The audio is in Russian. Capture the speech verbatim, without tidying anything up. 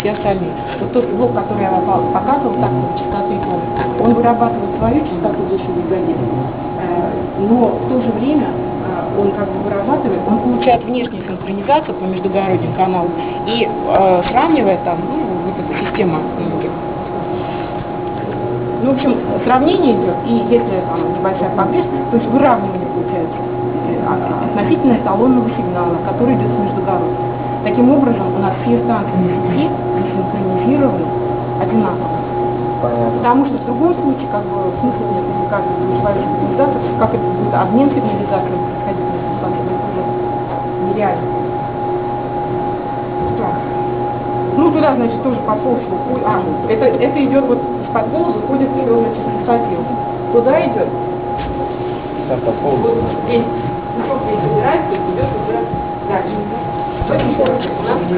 и остальные. Вот тот блок, который я вам показывал, так вот, частоты тона, он вырабатывает свою частоту десять гигагерц, но в то же время он как бы вырабатывает, он получает внешнюю синхронизацию по междугородним каналам и э, сравнивая там, ну, вот эта система, ну, в общем, сравнение идет, и если там небольшая погрешность, то есть выравнивание получается относительно эталонного сигнала, который идет с междугородним. Таким образом, у нас все станции в сети засинхронизированы одинаково. Понятно. Потому что в другом случае, как бы, смысла нет, если каждый будет свою сигнализацию, как это будет обмен сигнализацией происходить между станциями, это уже нереально. Так. Ну, туда, значит, тоже по ползу. А, это, это идет вот из-под полза, уходит все, значит, в лесопил. Туда идет. Все по ползу. Вот здесь, пучок здесь собирается и идет уже дальше. Давайте еще раз. У нас